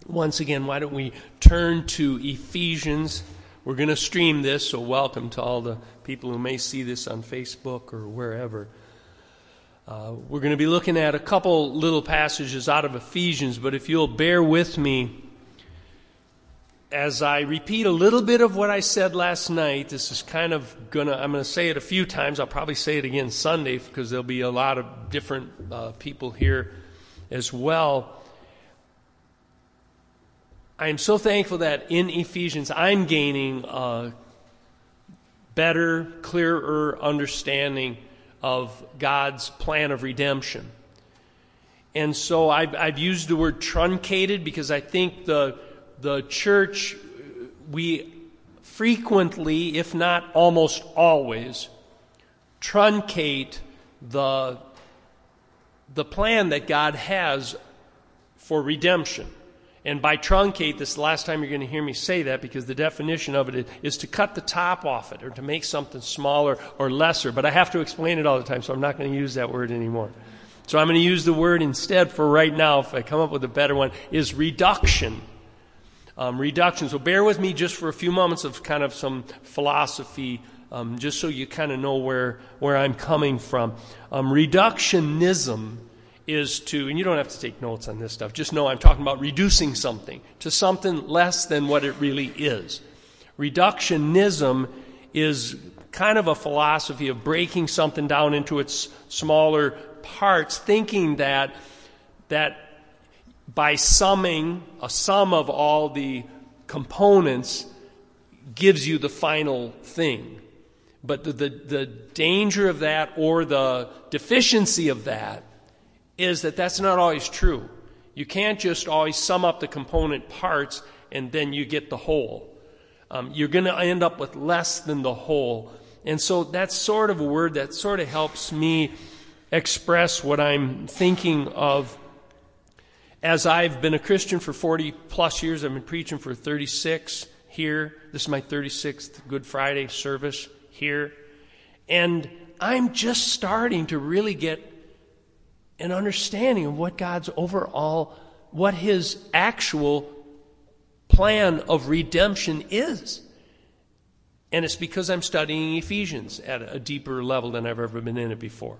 once again, why don't we turn to Ephesians? We're going to stream this, so welcome to all the people who may see this on Facebook or wherever. We're going to be looking at a couple little passages out of Ephesians, but if you'll bear with me as I repeat a little bit of what I said last night. This is kind of I'm going to say it a few times. I'll probably say it again Sunday because there'll be a lot of different people here as well. I am so thankful that in Ephesians I'm gaining a better, clearer understanding of God's plan of redemption. And so I've used the word truncated because I think the church, we frequently, if not almost always, truncate the plan that God has for redemption. And by truncate, this is the last time you're going to hear me say that because the definition of it is to cut the top off it or to make something smaller or lesser. But I have to explain it all the time, so I'm not going to use that word anymore. So I'm going to use the word instead for right now, if I come up with a better one, is reduction. Reduction. So bear with me just for a few moments of kind of some philosophy, just so you kind of know where I'm coming from. Reductionism is to, and you don't have to take notes on this stuff, just know I'm talking about reducing something to something less than what it really is. Reductionism is kind of a philosophy of breaking something down into its smaller parts, thinking that by summing a sum of all the components gives you the final thing. But the danger of that or the deficiency of that is that that's not always true. You can't just always sum up the component parts and then you get the whole. You're going to end up with less than the whole. And so that's sort of a word that sort of helps me express what I'm thinking of. As I've been a Christian for 40 plus years, I've been preaching for 36 here. This is my 36th Good Friday service here. And I'm just starting to really get an understanding of what God's overall, what His actual plan of redemption is. And it's because I'm studying Ephesians at a deeper level than I've ever been in it before.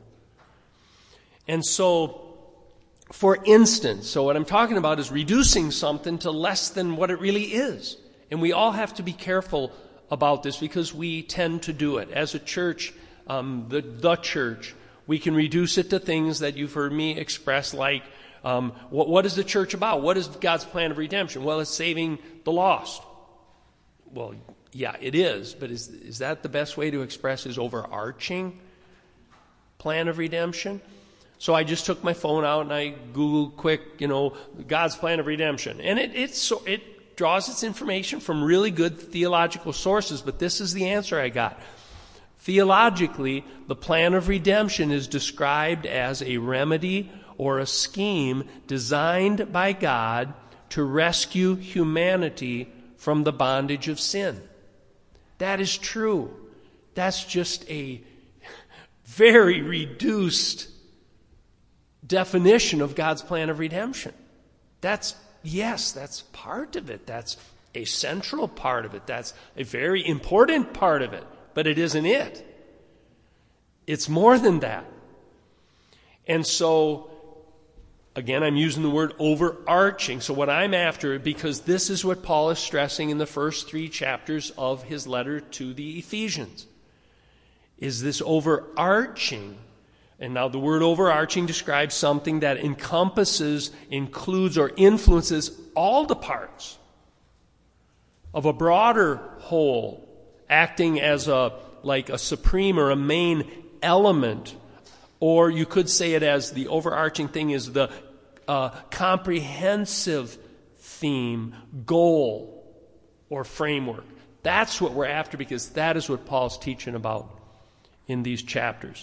And so, for instance, so what I'm talking about is reducing something to less than what it really is. And we all have to be careful about this because we tend to do it. As a church, the church, we can reduce it to things that you've heard me express like, what is the church about? What is God's plan of redemption? Well, it's saving the lost. Well, yeah, it is. But is that the best way to express His overarching plan of redemption? So I just took my phone out and I Googled quick, God's plan of redemption. And it draws its information from really good theological sources, but this is the answer I got. Theologically, the plan of redemption is described as a remedy or a scheme designed by God to rescue humanity from the bondage of sin. That is true. That's just a very reduced definition of God's plan of redemption. That's part of it. That's a central part of it. That's a very important part of it. But it isn't it. It's more than that. And so, again, I'm using the word overarching. So what I'm after, because this is what Paul is stressing in the first 3 chapters of his letter to the Ephesians, is this overarching. And now the word overarching describes something that encompasses, includes, or influences all the parts of a broader whole, acting as a supreme or a main element. Or you could say it as the overarching thing is the comprehensive theme, goal, or framework. That's what we're after because that is what Paul's teaching about in these chapters.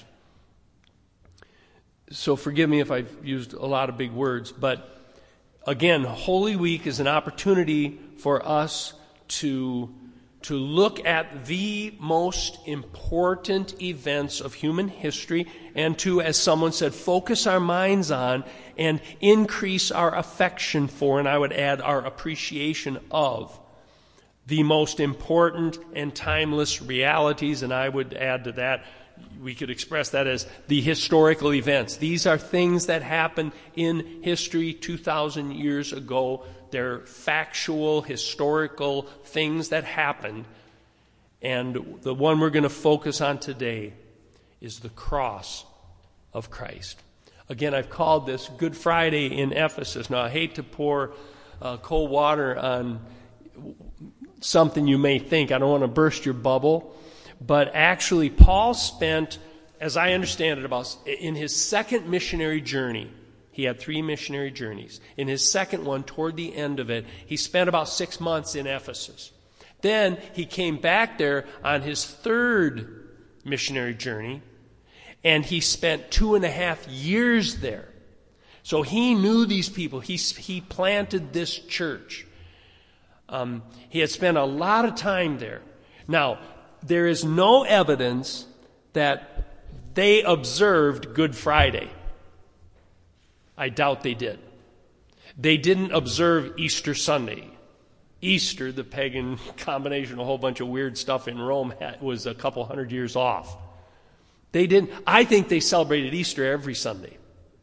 So forgive me if I've used a lot of big words, but again, Holy Week is an opportunity for us to to look at the most important events of human history and to, as someone said, focus our minds on and increase our affection for, and I would add our appreciation of, the most important and timeless realities, and I would add to that, we could express that as the historical events. These are things that happened in history 2,000 years ago. They're factual, historical things that happened. And the one we're going to focus on today is the cross of Christ. Again, I've called this Good Friday in Ephesus. Now, I hate to pour cold water on something you may think. I don't want to burst your bubble. But actually, Paul spent, as I understand it, in his second missionary journey, he had 3 missionary journeys. In his second one, toward the end of it, he spent about 6 months in Ephesus. Then he came back there on his 3rd missionary journey, and he spent 2.5 years there. So he knew these people. He planted this church. He had spent a lot of time there. Now, there is no evidence that they observed Good Friday. I doubt they did. They didn't observe Easter Sunday. Easter, the pagan combination, a whole bunch of weird stuff in Rome, was a couple hundred years off. They didn't. I think they celebrated Easter every Sunday.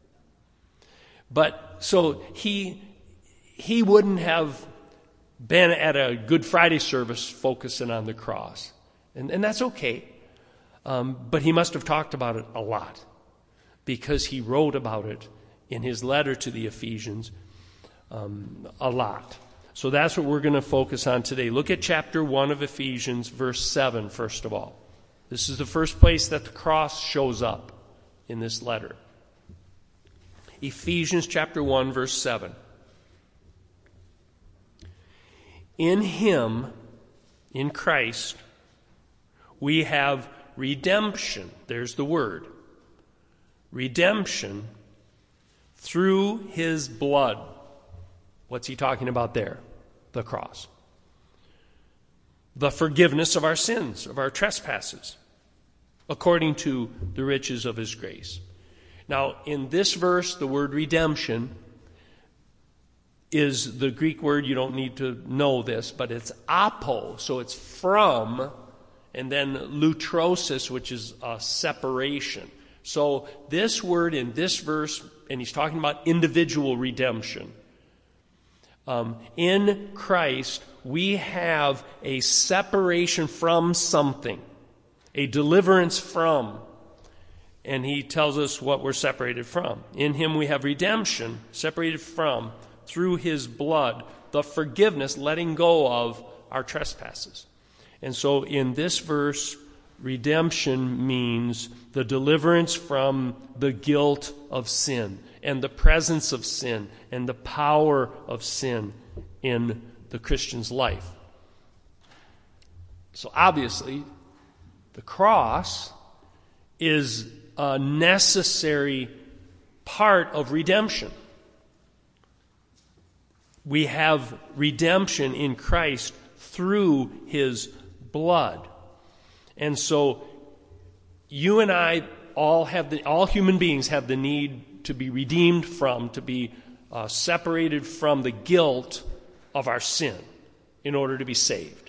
But so he wouldn't have been at a Good Friday service focusing on the cross. And that's okay. But he must have talked about it a lot because he wrote about it in his letter to the Ephesians a lot. So that's what we're going to focus on today. Look at chapter 1 of Ephesians, verse 7, first of all. This is the first place that the cross shows up in this letter. Ephesians chapter 1, verse 7. In him, in Christ, we have redemption. There's the word. Redemption through his blood. What's he talking about there? The cross. The forgiveness of our sins, of our trespasses, according to the riches of his grace. Now, in this verse, the word redemption is the Greek word, you don't need to know this, but it's apo, so it's from, and then lutrosis, which is a separation. So this word in this verse, and he's talking about individual redemption. In Christ, we have a separation from something, a deliverance from, and he tells us what we're separated from. In him we have redemption, separated from, through his blood, the forgiveness, letting go of our trespasses. And so in this verse, redemption means the deliverance from the guilt of sin and the presence of sin and the power of sin in the Christian's life. So obviously, the cross is a necessary part of redemption. We have redemption in Christ through his blood. And so you and I all human beings have the need to be redeemed from, to be separated from the guilt of our sin in order to be saved.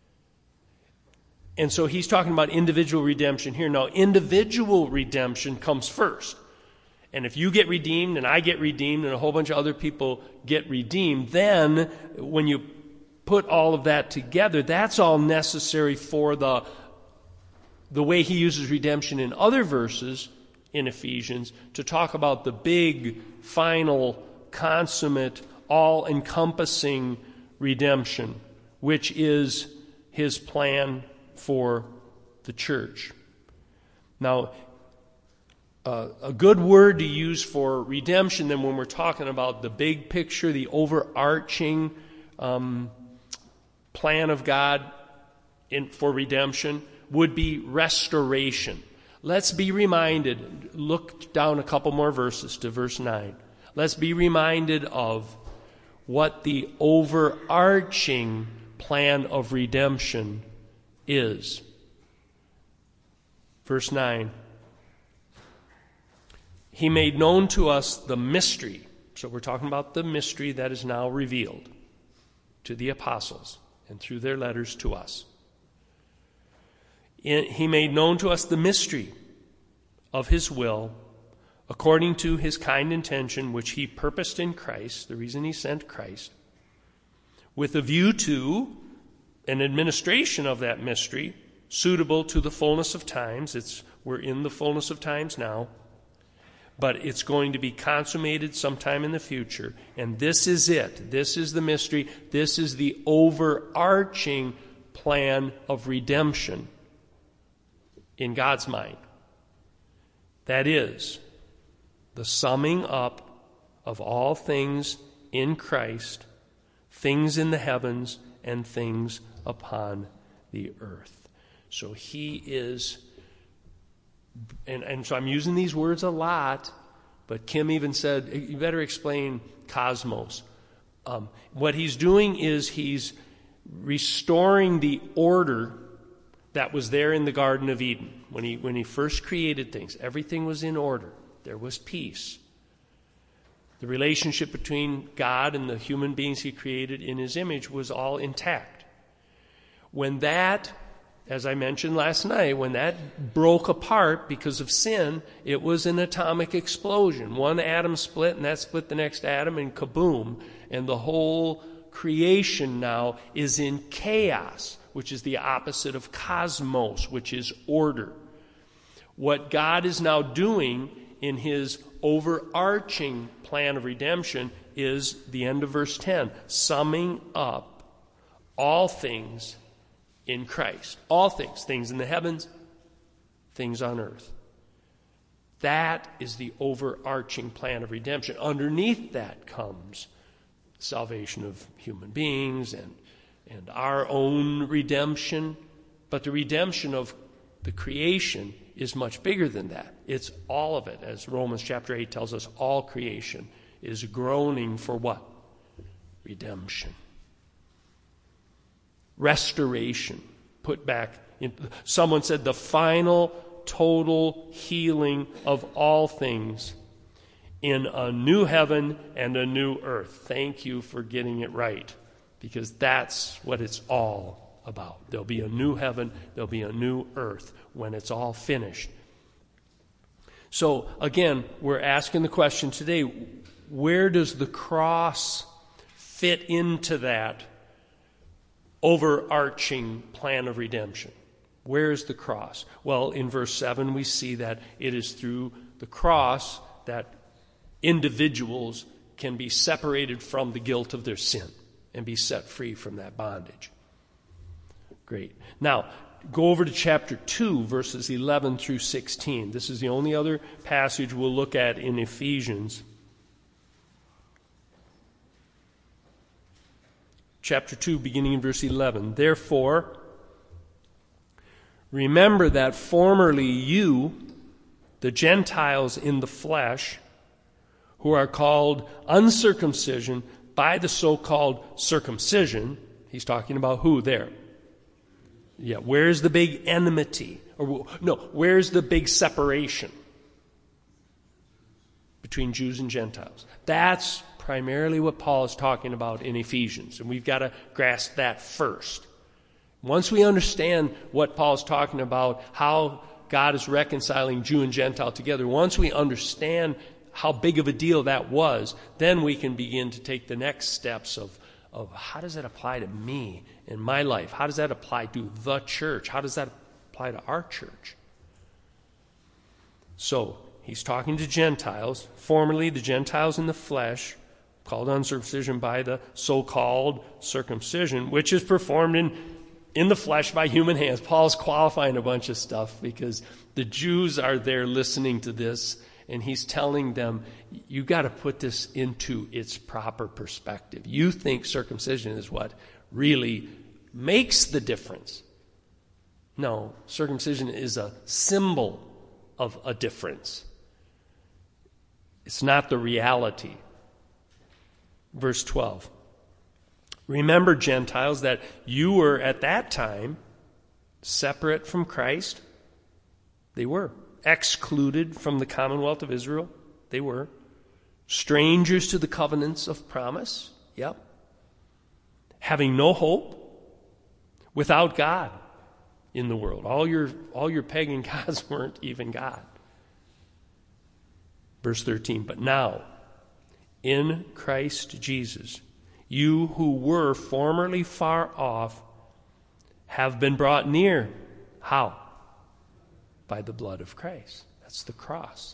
And so he's talking about individual redemption here. Now, individual redemption comes first. And if you get redeemed and I get redeemed and a whole bunch of other people get redeemed, then when you put all of that together, that's all necessary for the way he uses redemption in other verses in Ephesians to talk about the big, final, consummate, all-encompassing redemption, which is his plan for the church. Now, a good word to use for redemption, then, when we're talking about the big picture, the overarching plan of God for redemption, would be restoration. Let's be reminded, look down a couple more verses to verse 9. Let's be reminded of what the overarching plan of redemption is. Verse 9. He made known to us the mystery. So we're talking about the mystery that is now revealed to the apostles and through their letters to us. He made known to us the mystery of his will, according to his kind intention, which he purposed in Christ, the reason he sent Christ, with a view to an administration of that mystery suitable to the fullness of times. We're in the fullness of times now, but it's going to be consummated sometime in the future. And this is it. This is the mystery. This is the overarching plan of redemption in God's mind. That is the summing up of all things in Christ, things in the heavens and things upon the earth. So he is, and so I'm using these words a lot, but Kim even said, you better explain cosmos. What he's doing is he's restoring the order that was there in the Garden of Eden. When he first created things, everything was in order. There was peace. The relationship between God and the human beings he created in his image was all intact. When that, as I mentioned last night, when that broke apart because of sin, it was an atomic explosion. One atom split, and that split the next atom, and kaboom. And the whole creation now is in chaos, which is the opposite of cosmos, which is order. What God is now doing in his overarching plan of redemption is the end of verse 10, summing up all things in Christ. All things, things in the heavens, things on earth. That is the overarching plan of redemption. Underneath that comes salvation of human beings and our own redemption. But the redemption of the creation is much bigger than that. It's all of it. As Romans chapter 8 tells us, all creation is groaning for what? Redemption. Restoration. Put back. Someone said the final total healing of all things in a new heaven and a new earth. Thank you for getting it right, because that's what it's all about. There'll be a new heaven, there'll be a new earth when it's all finished. So again, we're asking the question today, where does the cross fit into that overarching plan of redemption? Where is the cross? Well, in verse 7 we see that it is through the cross that individuals can be separated from the guilt of their sin and be set free from that bondage. Great. Now, go over to chapter 2, verses 11 through 16. This is the only other passage we'll look at in Ephesians. Chapter 2, beginning in verse 11. Therefore, remember that formerly you, the Gentiles in the flesh, who are called uncircumcision by the so-called circumcision. He's talking about who there? Yeah, where's the big enmity? Where's the big separation between Jews and Gentiles? That's primarily what Paul is talking about in Ephesians, and we've got to grasp that first. Once we understand what Paul's talking about, how God is reconciling Jew and Gentile together, once we understand how big of a deal that was, then we can begin to take the next steps of how does that apply to me in my life? How does that apply to the church? How does that apply to our church? So, he's talking to Gentiles, formerly the Gentiles in the flesh, called uncircumcision by the so-called circumcision, which is performed in the flesh by human hands. Paul's qualifying a bunch of stuff because the Jews are there listening to this, and he's telling them, you got to put this into its proper perspective. You think circumcision is what really makes the difference. No, circumcision is a symbol of a difference. It's not the reality. Verse 12. Remember, Gentiles, that you were at that time separate from Christ. They were. Excluded from the commonwealth of Israel. They were. Strangers to the covenants of promise. Yep. Having no hope. Without God in the world. All your pagan gods weren't even God. Verse 13, but now, in Christ Jesus, you who were formerly far off have been brought near. How? By the blood of Christ. That's the cross.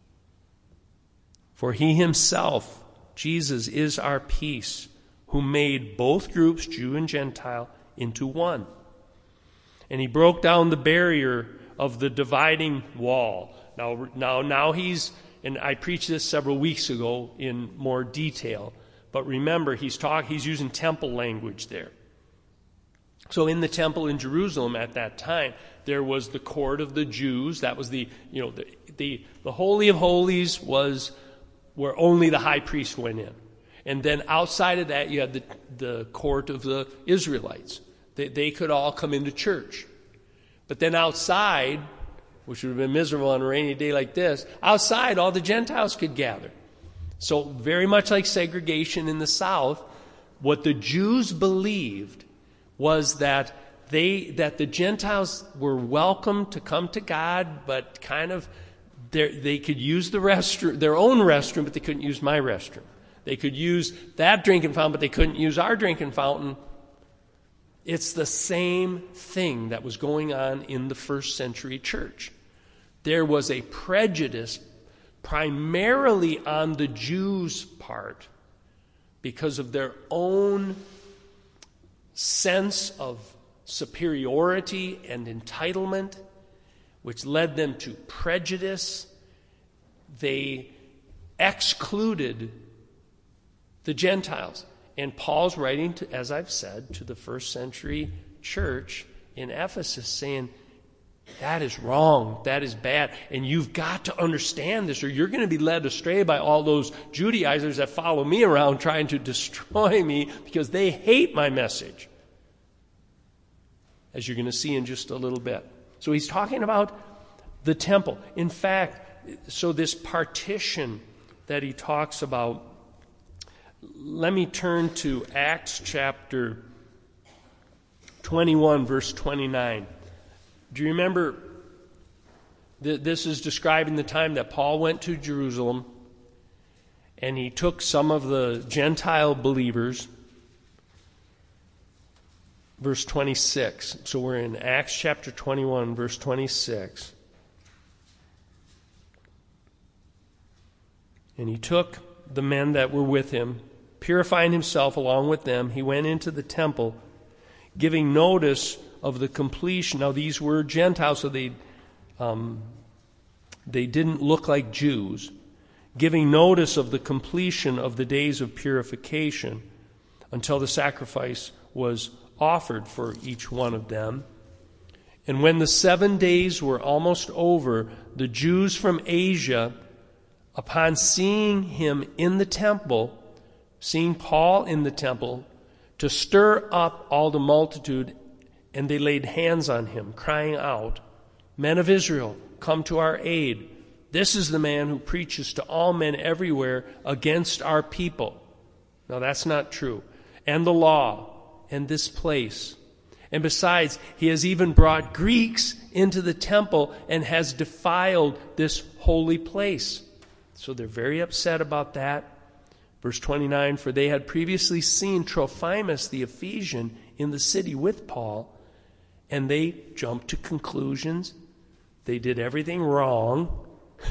For he himself, Jesus, is our peace, who made both groups, Jew and Gentile, into one. And he broke down the barrier of the dividing wall. Now he's, and I preached this several weeks ago in more detail, but remember, he's using temple language there. So in the temple in Jerusalem at that time, there was the court of the Jews. That was the Holy of Holies was where only the high priest went in. And then outside of that, you had the court of the Israelites. They could all come into church. But then outside, which would have been miserable on a rainy day like this, outside all the Gentiles could gather. So very much like segregation in the South, what the Jews believed was that the Gentiles were welcome to come to God, but kind of they could use the restroom, their own restroom, but they couldn't use my restroom. They could use that drinking fountain, but they couldn't use our drinking fountain. It's the same thing that was going on in the first century church. There was a prejudice primarily on the Jews' part because of their own sense of superiority and entitlement, which led them to prejudice. They excluded the Gentiles. And Paul's writing, as I've said, to the first century church in Ephesus saying, that is wrong, that is bad, and you've got to understand this or you're going to be led astray by all those Judaizers that follow me around trying to destroy me because they hate my message, as you're going to see in just a little bit. So he's talking about the temple. In fact, so this partition that he talks about, let me turn to Acts chapter 21, verse 29. Do you remember, this is describing the time that Paul went to Jerusalem and he took some of the Gentile believers. Verse 26. So we're in Acts chapter 21, verse 26. And he took the men that were with him, purifying himself along with them, he went into the temple, giving notice of the completion. Now these were Gentiles, so they didn't look like Jews. Giving notice of the completion of the days of purification until the sacrifice was offered for each one of them. And when the 7 days were almost over, the Jews from Asia, upon seeing him in the temple, seeing Paul in the temple, to stir up all the multitude, and they laid hands on him, crying out, Men of Israel, come to our aid. This is the man who preaches to all men everywhere against our people. Now that's not true. And the law, and this place. And besides, he has even brought Greeks into the temple and has defiled this holy place. So they're very upset about that. Verse 29, for they had previously seen Trophimus the Ephesian in the city with Paul, and they jumped to conclusions. They did everything wrong.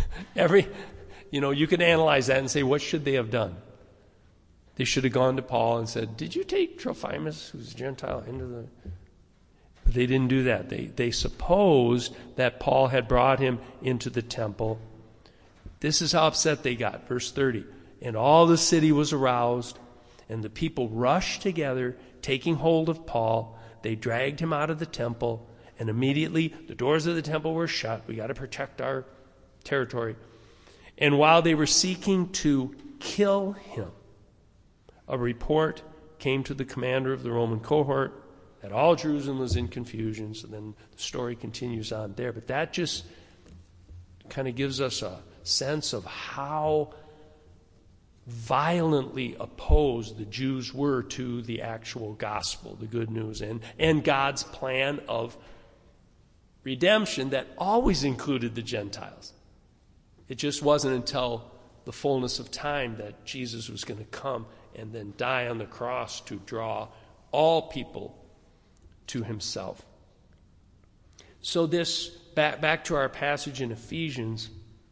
You could analyze that and say, what should they have done? They should have gone to Paul and said, did you take Trophimus, who's a Gentile, into the... But they didn't do that. They supposed that Paul had brought him into the temple. This is how upset they got. Verse 30. And all the city was aroused, and the people rushed together, taking hold of Paul. They dragged him out of the temple, and immediately the doors of the temple were shut. We got to protect our territory. And while they were seeking to kill him, a report came to the commander of the Roman cohort, that all Jerusalem was in confusion. So then the story continues on there. But that just kind of gives us a sense of how violently opposed the Jews were to the actual gospel, the good news, and God's plan of redemption that always included the Gentiles. It just wasn't until the fullness of time that Jesus was going to come and then die on the cross to draw all people to himself. So this, back to our passage in Ephesians,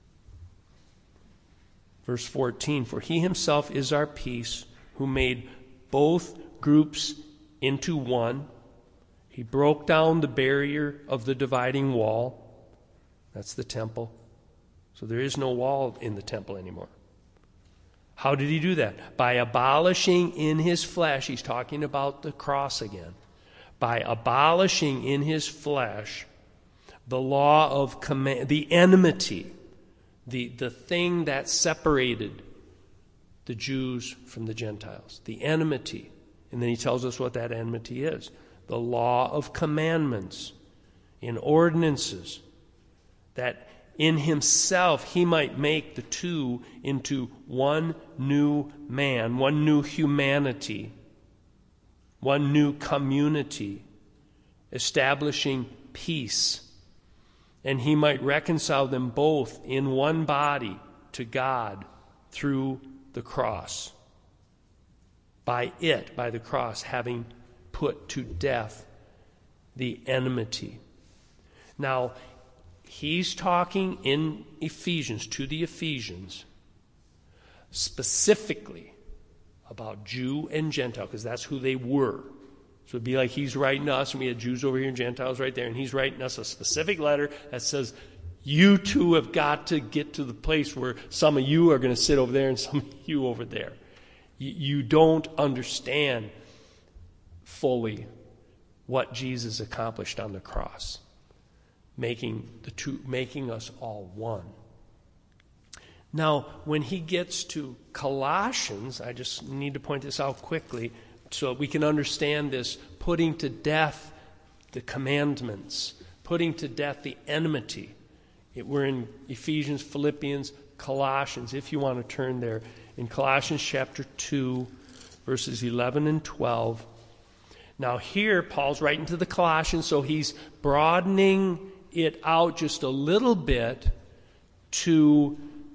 verse 14, for he himself is our peace, who made both groups into one. He broke down the barrier of the dividing wall. That's the temple. So there is no wall in the temple anymore. How did he do that? By abolishing in his flesh, he's talking about the cross again, by abolishing in his flesh the law of command, the enmity, the thing that separated the Jews from the Gentiles, the enmity. And then he tells us what that enmity is. The law of commandments in ordinances, that in himself he might make the two into one new man, one new humanity, one new community, establishing peace. And he might reconcile them both in one body to God through the cross. By the cross, having put to death the enmity. Now, he's talking in Ephesians, to the Ephesians, specifically about Jew and Gentile, because that's who they were. So it'd be like he's writing us, and we had Jews over here and Gentiles right there, and he's writing us a specific letter that says, you two have got to get to the place where some of you are going to sit over there and some of you over there. You don't understand fully what Jesus accomplished on the cross, making us all one. Now, when he gets to Colossians, I just need to point this out quickly so we can understand this, putting to death the commandments, putting to death the enmity. We're in Ephesians, Philippians, Colossians, if you want to turn there. In Colossians chapter 2, verses 11 and 12. Now here, Paul's writing to the Colossians, so he's broadening it out just a little bit to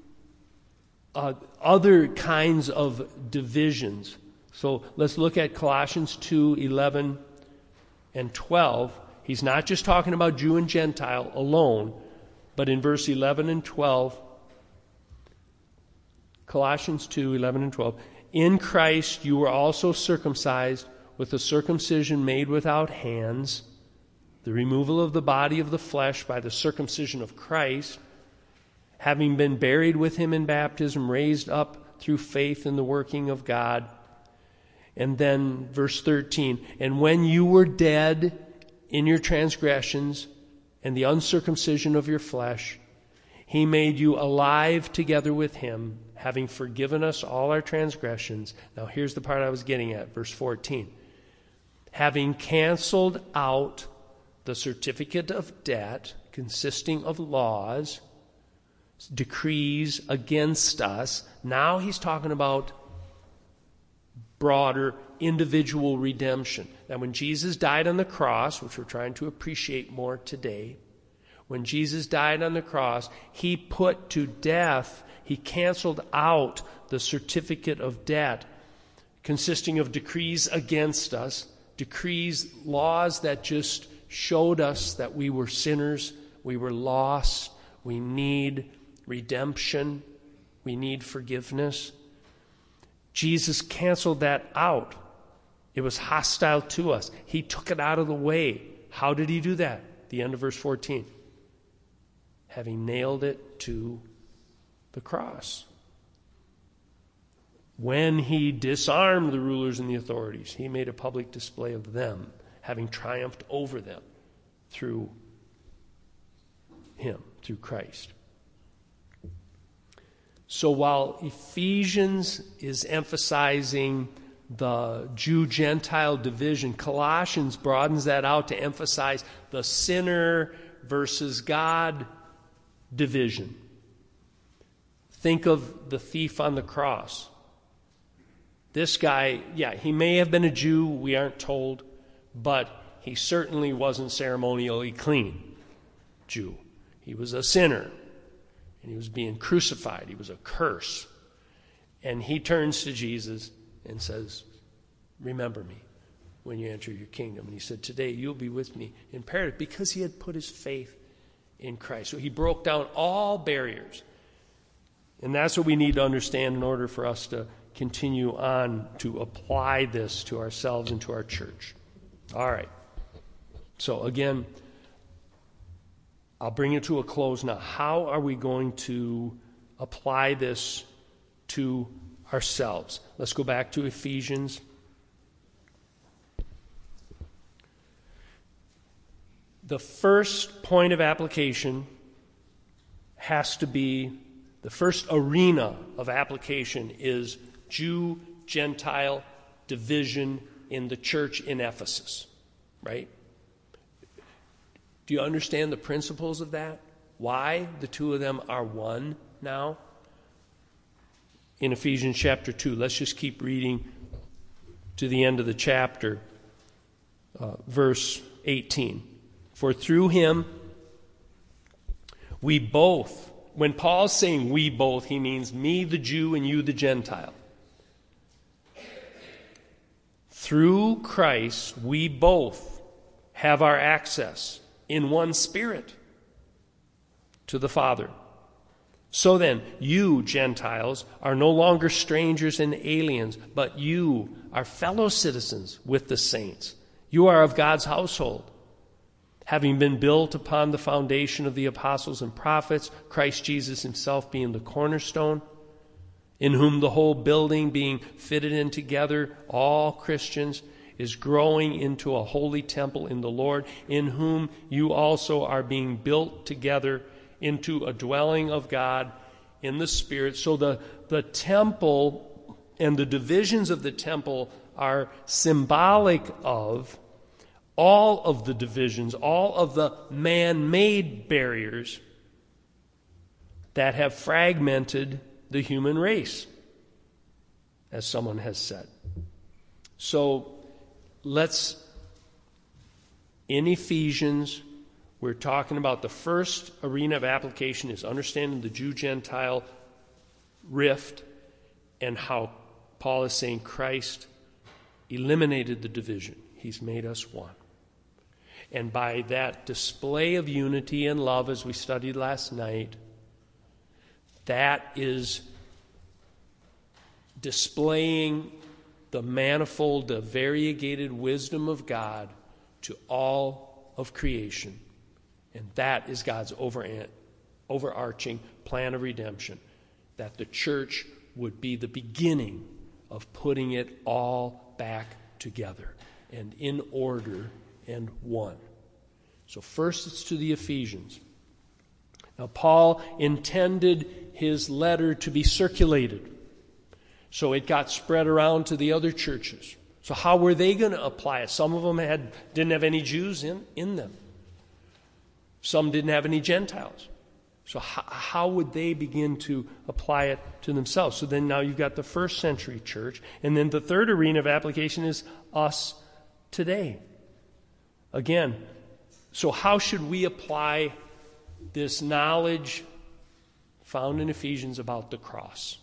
other kinds of divisions. So let's look at Colossians 2, 11 and 12. He's not just talking about Jew and Gentile alone, but in verse 11 and 12, Colossians 2, 11 and 12, in Christ you were also circumcised with a circumcision made without hands, the removal of the body of the flesh by the circumcision of Christ, having been buried with him in baptism, raised up through faith in the working of God. And then verse 13, and when you were dead in your transgressions and the uncircumcision of your flesh, he made you alive together with him, having forgiven us all our transgressions. Now here's the part I was getting at, verse 14. Having canceled out the certificate of debt consisting of laws, decrees against us. Now he's talking about broader individual redemption. Now when Jesus died on the cross, which we're trying to appreciate more today, when Jesus died on the cross, he put to death, he canceled out the certificate of debt consisting of decrees against us, decrees, laws that just showed us that we were sinners, we were lost, we need redemption, we need forgiveness. Jesus canceled that out. It was hostile to us. He took it out of the way. How did he do that? The end of verse 14. Having nailed it to the cross. When he disarmed the rulers and the authorities, he made a public display of them, having triumphed over them through him, through Christ. So while Ephesians is emphasizing the Jew-Gentile division. Colossians broadens that out to emphasize the sinner versus God division. Think of the thief on the cross. This guy, he may have been a Jew, we aren't told, but he certainly wasn't ceremonially clean Jew. He was a sinner, and he was being crucified. He was a curse. And he turns to Jesus and says, remember me when you enter your kingdom. And he said, today you'll be with me in paradise, because he had put his faith in Christ. So he broke down all barriers. And that's what we need to understand in order for us to continue on to apply this to ourselves and to our church. All right. So again, I'll bring it to a close now. How are we going to apply this to ourselves? Let's go back to Ephesians. The first point of application has to be, the first arena of application is Jew-Gentile division in the church in Ephesus, right? Do you understand the principles of that? Why the two of them are one now? In Ephesians chapter 2, let's just keep reading to the end of the chapter, verse 18. For through him we both, when Paul's saying we both, he means me the Jew and you the Gentile. Through Christ we both have our access in one Spirit to the Father. So then, you, Gentiles, are no longer strangers and aliens, but you are fellow citizens with the saints. You are of God's household, having been built upon the foundation of the apostles and prophets, Christ Jesus himself being the cornerstone, in whom the whole building being fitted in together, all Christians, is growing into a holy temple in the Lord, in whom you also are being built together into a dwelling of God in the Spirit. So the temple and the divisions of the temple are symbolic of all of the divisions, all of the man-made barriers that have fragmented the human race, as someone has said. So in Ephesians, we're talking about the first arena of application is understanding the Jew-Gentile rift and how Paul is saying Christ eliminated the division. He's made us one. And by that display of unity and love, as we studied last night, that is displaying the manifold, the variegated wisdom of God to all of creation. And that is God's overarching plan of redemption, that the church would be the beginning of putting it all back together and in order and one. So first it's to the Ephesians. Now Paul intended his letter to be circulated, so it got spread around to the other churches. So how were they going to apply it? Some of them didn't have any Jews in them. Some didn't have any Gentiles. So how would they begin to apply it to themselves? So then now you've got the first century church. And then the third arena of application is us today. Again, so how should we apply this knowledge found in Ephesians about the cross?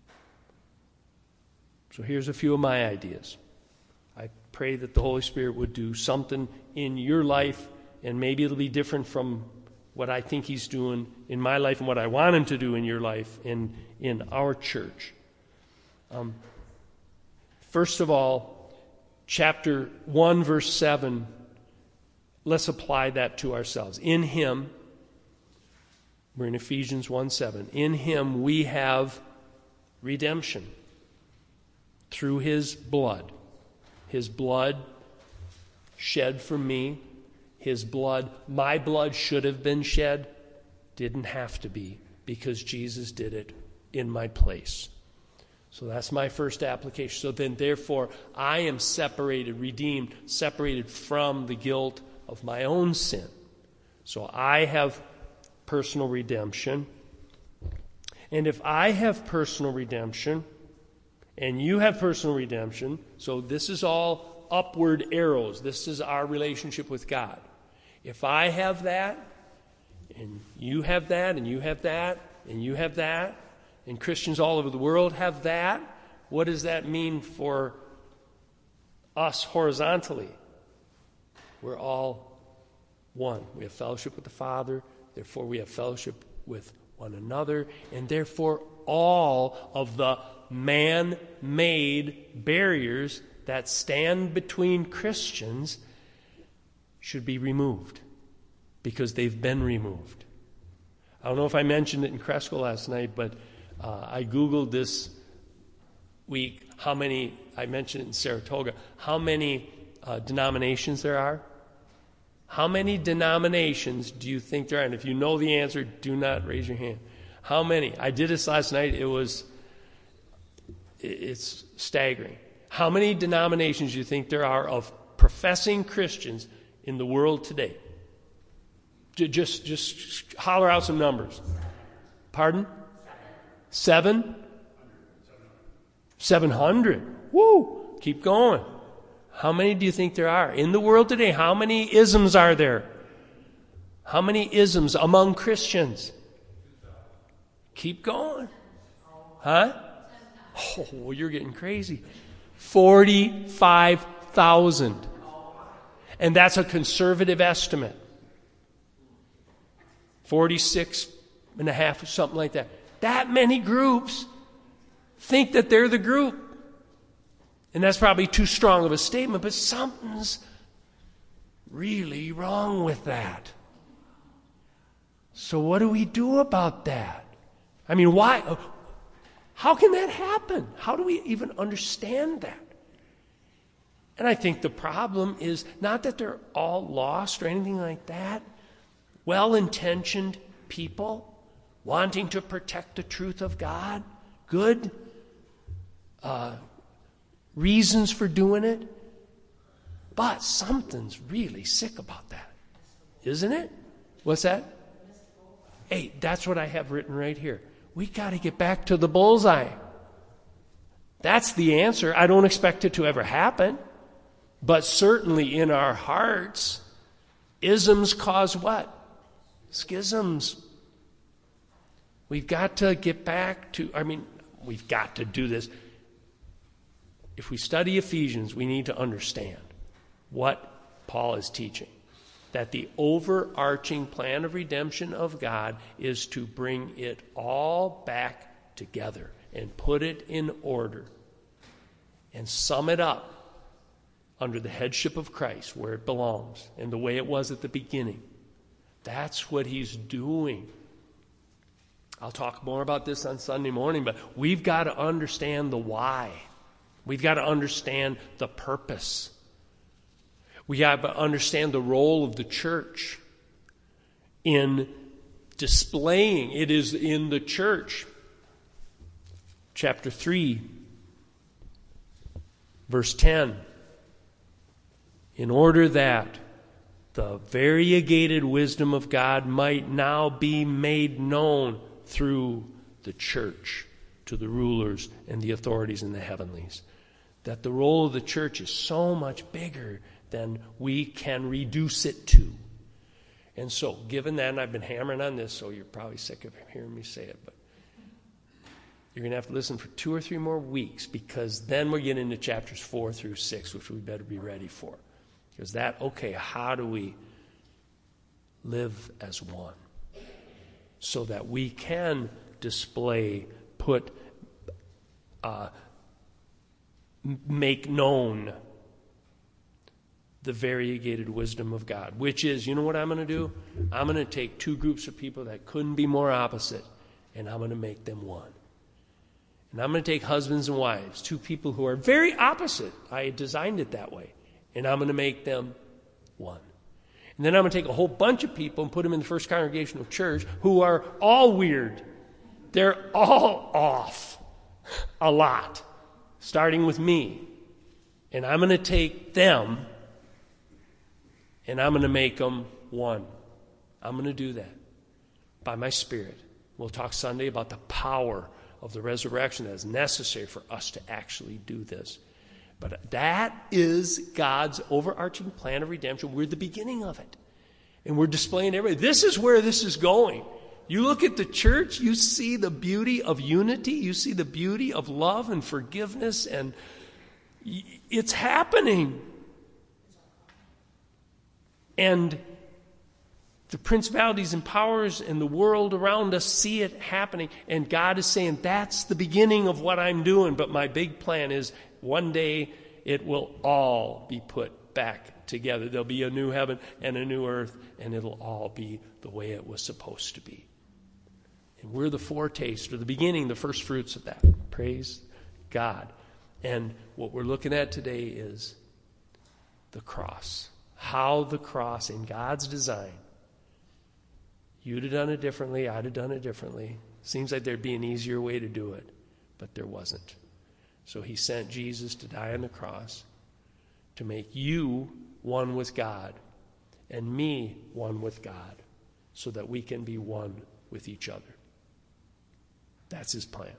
So here's a few of my ideas. I pray that the Holy Spirit would do something in your life, and maybe it'll be different from what I think he's doing in my life and what I want him to do in your life in our church. First of all, chapter 1, verse 7, let's apply that to ourselves. In him, we're in Ephesians 1:7. In him we have redemption through his blood. His blood shed for me. His blood, my blood should have been shed, didn't have to be, because Jesus did it in my place. So that's my first application. So then, therefore, I am separated, redeemed, separated from the guilt of my own sin. So I have personal redemption. And if I have personal redemption, and you have personal redemption, so this is all upward arrows. This is our relationship with God. If I have that, and you have that, and you have that, and you have that, and Christians all over the world have that, what does that mean for us horizontally? We're all one. We have fellowship with the Father, therefore we have fellowship with one another, and therefore all of the man-made barriers that stand between Christians should be removed, because they've been removed. I don't know if I mentioned it in Cresco last night, but I Googled this week how many, I mentioned it in Saratoga, how many denominations there are. How many denominations do you think there are? And if you know the answer, do not raise your hand. How many? I did this last night. It's staggering. How many denominations do you think there are of professing Christians in the world today? Just holler out some numbers. Pardon? 7? 700. Woo! Keep going. How many do you think there are? In the world today, how many isms are there? How many isms among Christians? Keep going. Huh? Oh, you're getting crazy. 45,000. And that's a conservative estimate. 46 and a half, something like that. That many groups think that they're the group. And that's probably too strong of a statement, but something's really wrong with that. So what do we do about that? I mean, why? How can that happen? How do we even understand that? And I think the problem is not that they're all lost or anything like that. Well-intentioned people wanting to protect the truth of God, good reasons for doing it, but something's really sick about that, isn't it? What's that? Hey, that's what I have written right here. We got to get back to the bullseye. That's the answer. I don't expect it to ever happen, but certainly in our hearts, isms cause what? Schisms. We've got to get back to, we've got to do this. If we study Ephesians, we need to understand what Paul is teaching. That the overarching plan of redemption of God is to bring it all back together and put it in order and sum it up under the headship of Christ where it belongs and the way it was at the beginning. That's what he's doing. I'll talk more about this on Sunday morning, but we've got to understand the why. We've got to understand the purpose. We have to understand the role of the church in displaying. It is in the church. Chapter 3, verse 10. In order that the variegated wisdom of God might now be made known through the church to the rulers and the authorities in the heavenlies. That the role of the church is so much bigger than we can reduce it to. And so, given that, and I've been hammering on this, so you're probably sick of hearing me say it, but you're going to have to listen for 2 or 3 more weeks, because then we're getting into chapters 4 through 6, which we better be ready for. Because how do we live as one? So that we can display, make known the variegated wisdom of God, which is, you know what I'm going to do? I'm going to take 2 groups of people that couldn't be more opposite, and I'm going to make them one. And I'm going to take husbands and wives, 2 people who are very opposite. I designed it that way. And I'm going to make them one. And then I'm going to take a whole bunch of people and put them in the First Congregational Church who are all weird. They're all off. a lot, starting with me. And I'm going to take them and I'm going to make them one. I'm going to do that by my Spirit. We'll talk Sunday about the power of the resurrection that is necessary for us to actually do this. But that is God's overarching plan of redemption. We're the beginning of it. And we're displaying everything. This is where this is going. You look at the church, you see the beauty of unity, you see the beauty of love and forgiveness, and it's happening. And the principalities and powers and the world around us see it happening. And God is saying, that's the beginning of what I'm doing. But my big plan is one day it will all be put back together. There'll be a new heaven and a new earth, and it'll all be the way it was supposed to be. And we're the foretaste, or the beginning, the first fruits of that. Praise God. And what we're looking at today is the cross. How the cross, in God's design, you'd have done it differently, I'd have done it differently. Seems like there'd be an easier way to do it, but there wasn't. So he sent Jesus to die on the cross to make you one with God and me one with God so that we can be one with each other. That's his plan.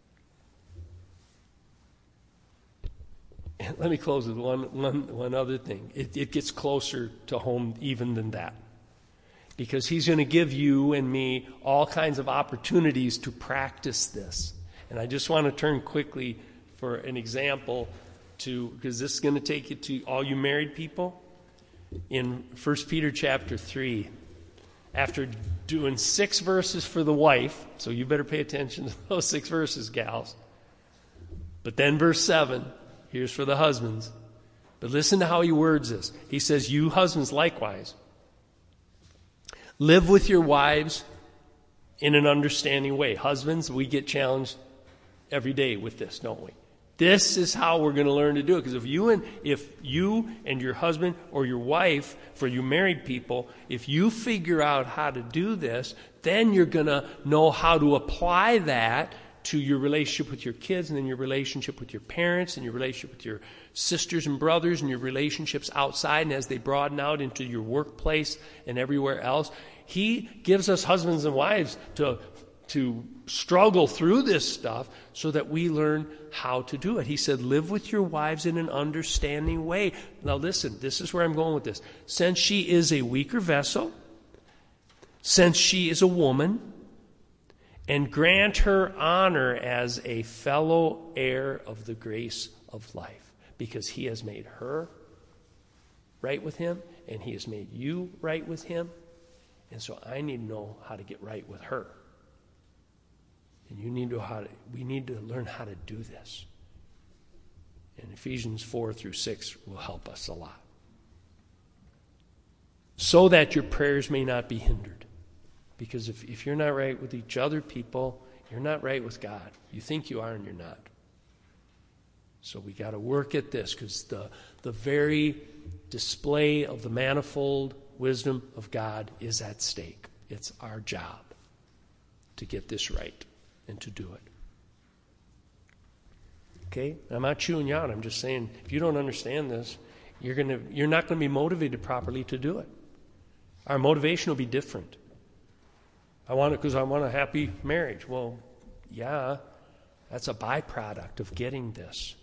And let me close with one other thing. It gets closer to home even than that. Because he's going to give you and me all kinds of opportunities to practice this. And I just want to turn quickly for an example because this is going to take you to all you married people. In 1 Peter chapter 3, after doing 6 verses for the wife, so you better pay attention to those 6 verses, gals. But then verse 7, here's for the husbands. But listen to how he words this. He says, you husbands likewise, live with your wives in an understanding way. Husbands, we get challenged every day with this, don't we? This is how we're going to learn to do it. Because if you and your husband or your wife, for you married people, if you figure out how to do this, then you're going to know how to apply that to your relationship with your kids, and then your relationship with your parents, and your relationship with your sisters and brothers, and your relationships outside, and as they broaden out into your workplace and everywhere else. He gives us husbands and wives to struggle through this stuff so that we learn how to do it. He said, live with your wives in an understanding way. Now listen, this is where I'm going with this. Since she is a weaker vessel, since she is a woman, and grant her honor as a fellow heir of the grace of life, because he has made her right with him, and he has made you right with him. And so I need to know how to get right with her. And we need to learn how to do this. And Ephesians 4-6 will help us a lot. So that your prayers may not be hindered. Because if you're not right with each other people, you're not right with God. You think you are and you're not. So we got to work at this, because the very display of the manifold wisdom of God is at stake. It's our job to get this right and to do it. Okay? I'm not chewing you out. I'm just saying, if you don't understand this, you're not going to be motivated properly to do it. Our motivation will be different. I want it because I want a happy marriage. Well, yeah, that's a byproduct of getting this.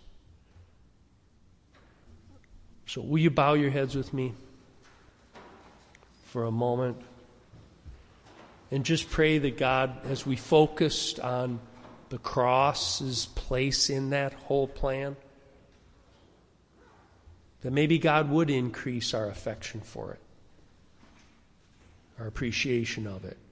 So will you bow your heads with me for a moment? And just pray that God, as we focused on the cross's place in that whole plan, that maybe God would increase our affection for it, our appreciation of it.